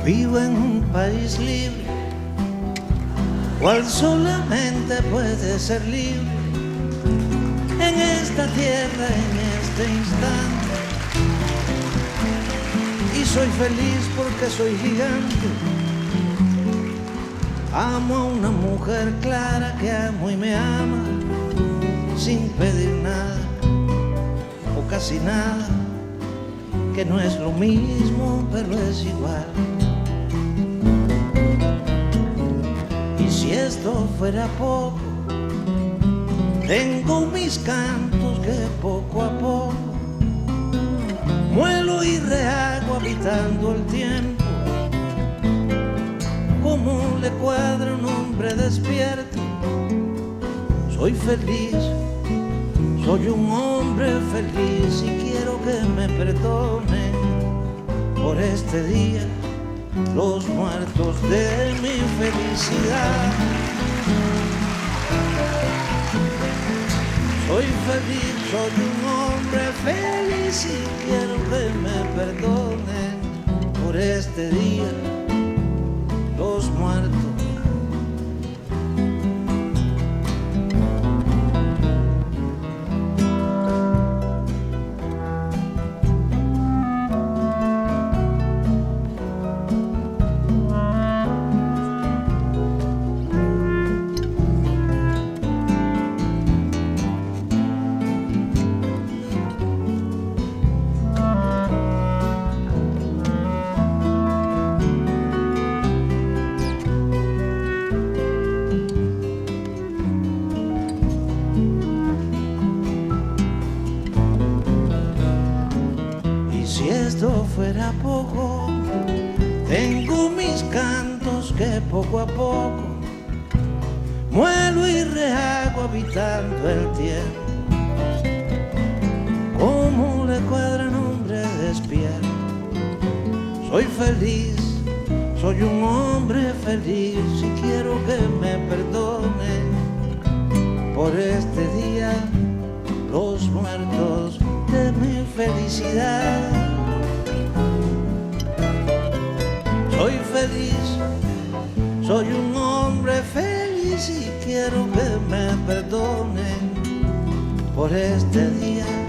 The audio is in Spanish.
Vivo en un país libre, cual solamente puede ser libre en esta tierra, en este instante. Y soy feliz porque soy gigante. Amo a una mujer clara que amo y me ama sin pedir nada o casi nada, que no es lo mismo pero es igual. Y si esto fuera poco, tengo mis cantos que poco a poco muelo y rehago habitando el tiempo. Como le cuadra un hombre despierto, soy feliz, soy un hombre feliz y quiero que me perdonen por este día los muertos de mi felicidad. Soy feliz, soy un hombre feliz y quiero que me perdonen por este día los muertos. Si esto fuera poco, tengo mis cantos que poco a poco muelo y rehago habitando el tiempo. Como le cuadra un hombre despierto, soy feliz, soy un hombre feliz y quiero que me perdonen por este día los muertos de mi felicidad. Soy feliz, soy un hombre feliz y quiero que me perdonen por este día